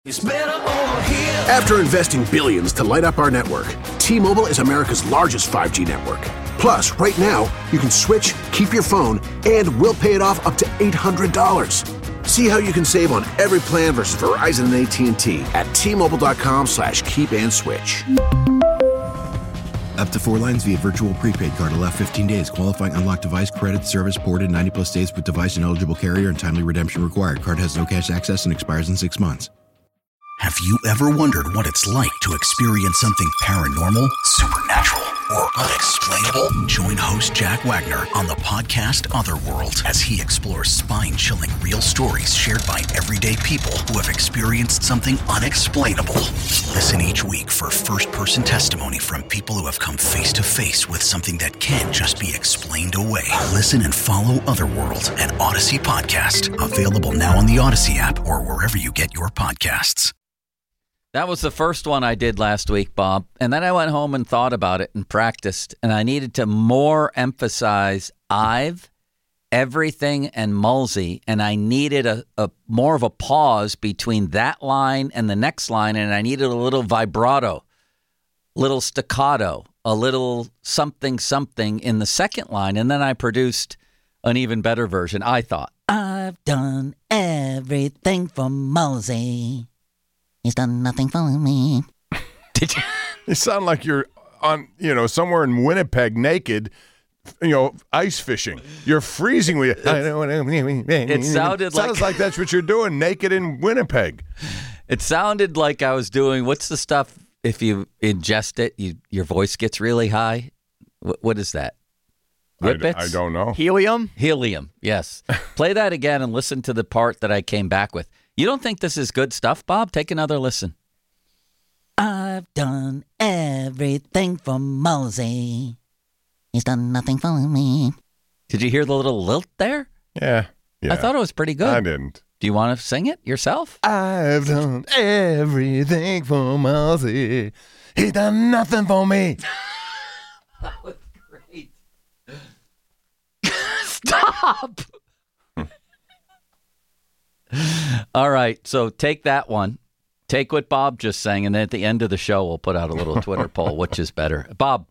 After investing billions to light up our network, T-Mobile is America's largest 5G network. Plus, right now, you can switch, keep your phone, and we'll pay it off up to $800. See how you can save on every plan versus Verizon and AT&T at T-Mobile.com/keep-and-switch. Up to 4 lines via virtual prepaid card. Allow 15 days. Qualifying unlocked device credit service ported 90-plus days with device and eligible carrier and timely redemption required. Card has no cash access and expires in 6 months. Have you ever wondered what it's like to experience something paranormal, supernatural, or unexplainable? Join host Jack Wagner on the podcast Otherworld as he explores spine-chilling real stories shared by everyday people who have experienced something unexplainable. Listen each week for first-person testimony from people who have come face-to-face with something that can't just be explained away. Listen and follow Otherworld, an Odyssey podcast. Available now on the Odyssey app or wherever you get your podcasts. That was the first one I did last week, Bob. And then I went home and thought about it and practiced. And I needed to more emphasize I've, everything, and Mulsey. And I needed a more of a pause between that line and the next line. And I needed a little vibrato, little staccato, a little something in the second line. And then I produced an even better version, I thought. I've done everything for Mulsey. He's done nothing for me. Did you? You sound like you're on, somewhere in Winnipeg naked, ice fishing. You're freezing with it. Sounds like that's what you're doing, naked in Winnipeg. It sounded like I was doing, what's the stuff, if you ingest it, your voice gets really high? What is that? Whippets? I don't know. Helium? Helium, yes. Play that again and listen to the part that I came back with. You don't think this is good stuff, Bob? Take another listen. I've done everything for Mulsey. He's done nothing for me. Did you hear the little lilt there? Yeah. I thought it was pretty good. I didn't. Do you want to sing it yourself? I've done everything for Mulsey. He's done nothing for me. That was great. Stop! All right, so take that one. Take what Bob just sang, and then at the end of the show, we'll put out a little Twitter poll. Which is better? Bob.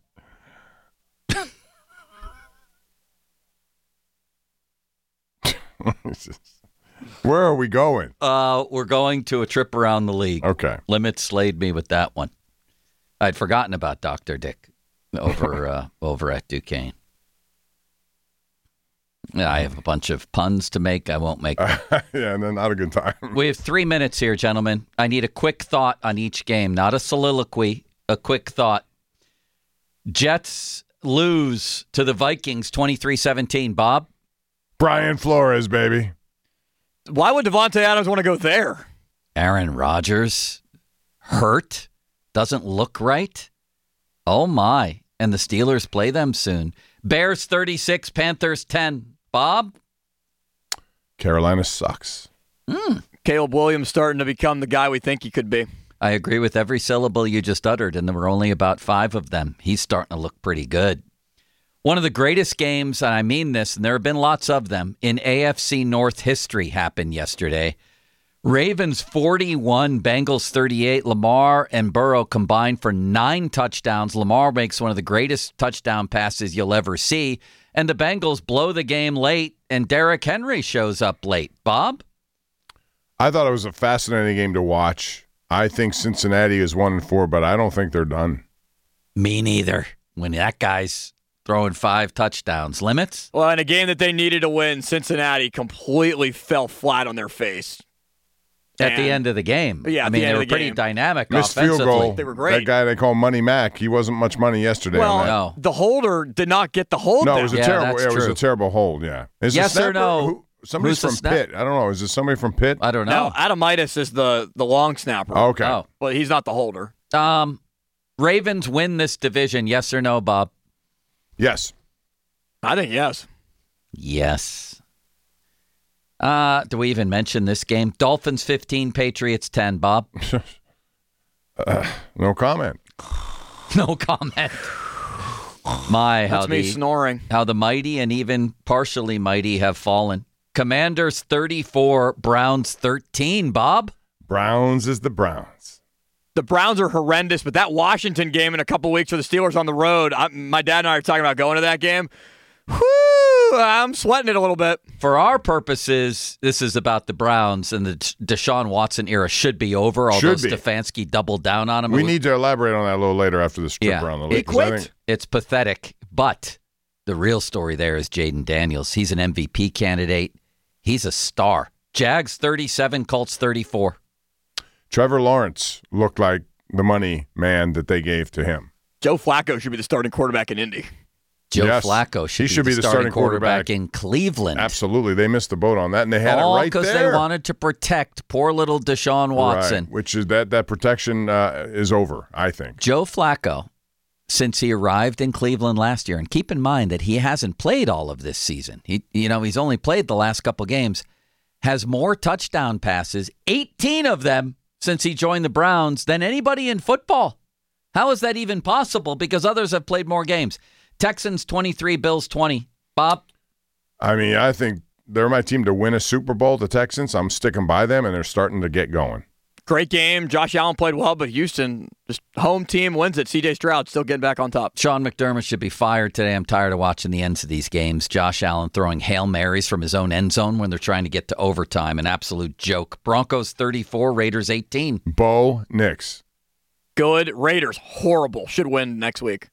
Where are we going? We're going to a trip around the league. Okay. Limits slayed me with that one. I'd forgotten about Dr. Dick over at Duquesne. I have a bunch of puns to make. I won't make them. Yeah, and then not a good time. We have 3 minutes here, gentlemen. I need a quick thought on each game, not a soliloquy, a quick thought. Jets lose to the Vikings 23-17. Bob? Brian Flores, baby. Why would Devontae Adams want to go there? Aaron Rodgers hurt? Doesn't look right? Oh, my. And the Steelers play them soon. Bears 36, Panthers 10. Bob? Carolina sucks. Caleb Williams starting to become the guy we think he could be. I agree with every syllable you just uttered, and there were only about 5 of them. He's starting to look pretty good. One of the greatest games, and I mean this, and there have been lots of them, in AFC North history happened yesterday. Ravens 41, Bengals 38. Lamar and Burrow combined for 9 touchdowns. Lamar makes one of the greatest touchdown passes you'll ever see. And the Bengals blow the game late, and Derrick Henry shows up late. Bob? I thought it was a fascinating game to watch. I think Cincinnati is 1-4, but I don't think they're done. Me neither. When that guy's throwing 5 touchdowns. Limits? Well, in a game that they needed to win, Cincinnati completely fell flat on their face. At the end of the game. Yeah, I mean, they were pretty game. Dynamic Missed offensively. field goal. They were great. That guy they call Money Mac, he wasn't much money yesterday. Well, on that. No. the holder did not get the hold No, down. it was a Yeah, terrible. that's It was true. a terrible hold. Yeah. Is Yes the or no? Somebody's Who's the from snap- Pitt. I don't know. Is this somebody from Pitt? I don't know. No, Adamitis is the long snapper. Okay. Oh. But he's not the holder. Ravens win this division, yes or no, Bob? Yes. I think yes. Yes. Do we even mention this game? Dolphins 15, Patriots 10. Bob? No comment. No comment. My, That's me snoring. how the mighty and even partially mighty have fallen. Commanders 34, Browns 13. Bob? Browns is the Browns. The Browns are horrendous, but that Washington game in a couple weeks for the Steelers on the road, my dad and I are talking about going to that game. Whew, I'm sweating it a little bit. For our purposes, this is about the Browns, and the Deshaun Watson era should be over, although Stefanski doubled down on him. We need to elaborate on that a little later after the strip around the league. He quit. It's pathetic, but the real story there is Jaden Daniels. He's an MVP candidate. He's a star. Jags 37, Colts 34. Trevor Lawrence looked like the money man that they gave to him. Joe Flacco should be the starting quarterback in Indy. Joe Flacco should be the starting quarterback in Cleveland. Absolutely. They missed the boat on that, and they had it right there. All because they wanted to protect poor little Deshaun Watson. Right, which is that protection is over, I think. Joe Flacco, since he arrived in Cleveland last year, and keep in mind that he hasn't played all of this season. He's only played the last couple games, has more touchdown passes, 18 of them, since he joined the Browns than anybody in football. How is that even possible? Because others have played more games. Texans 23, Bills 20. Bob? I mean, I think they're my team to win a Super Bowl, the Texans. I'm sticking by them, and they're starting to get going. Great game. Josh Allen played well, but Houston, just home team wins it. C.J. Stroud still getting back on top. Sean McDermott should be fired today. I'm tired of watching the ends of these games. Josh Allen throwing Hail Marys from his own end zone when they're trying to get to overtime. An absolute joke. Broncos 34, Raiders 18. Bo Nix. Good. Raiders, horrible. Should win next week.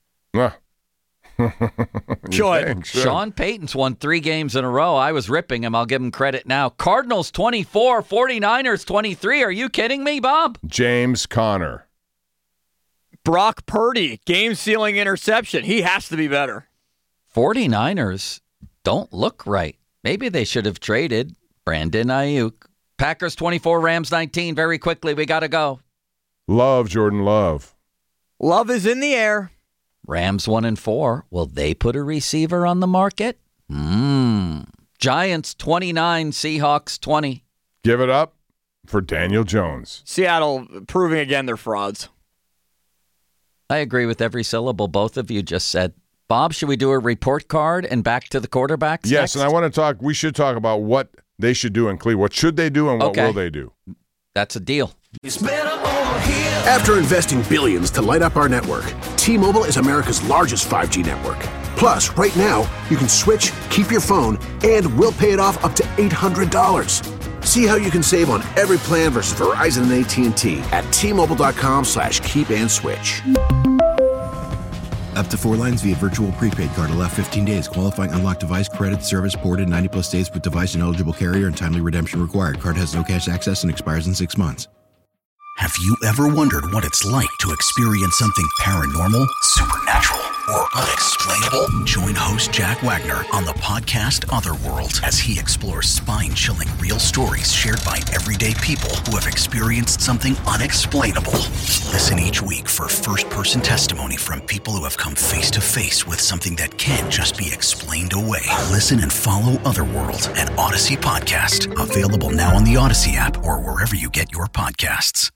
Should. Sean Payton's won 3 games in a row. I was ripping him. I'll give him credit now. Cardinals 24, 49ers 23. Are you kidding me, Bob? James Conner. Brock Purdy, game-sealing interception. He has to be better. 49ers don't look right. Maybe they should have traded Brandon Ayuk. Packers 24, Rams 19. Very quickly, we got to go. Jordan Love. Love is in the air. Rams 1-4. Will they put a receiver on the market? Giants 29, Seahawks 20. Give it up for Daniel Jones. Seattle proving again they're frauds. I agree with every syllable both of you just said. Bob, should we do a report card and back to the quarterbacks? Yes, next? And I want to talk. We should talk about what they should do in Cleveland. What should they do and what will they do? That's a deal. After investing billions to light up our network, T-Mobile is America's largest 5G network. Plus, right now, you can switch, keep your phone, and we'll pay it off up to $800. See how you can save on every plan versus Verizon and AT&T at T-Mobile.com/keep-and-switch. Up to 4 lines via virtual prepaid card. Allow 15 days. Qualifying unlocked device credit service ported 90-plus days with device and eligible carrier and timely redemption required. Card has no cash access and expires in 6 months. Have you ever wondered what it's like to experience something paranormal, supernatural, or unexplainable? Join host Jack Wagner on the podcast Otherworld as he explores spine-chilling real stories shared by everyday people who have experienced something unexplainable. Listen each week for first-person testimony from people who have come face-to-face with something that can't just be explained away. Listen and follow Otherworld, an Odyssey podcast. Available now on the Odyssey app or wherever you get your podcasts.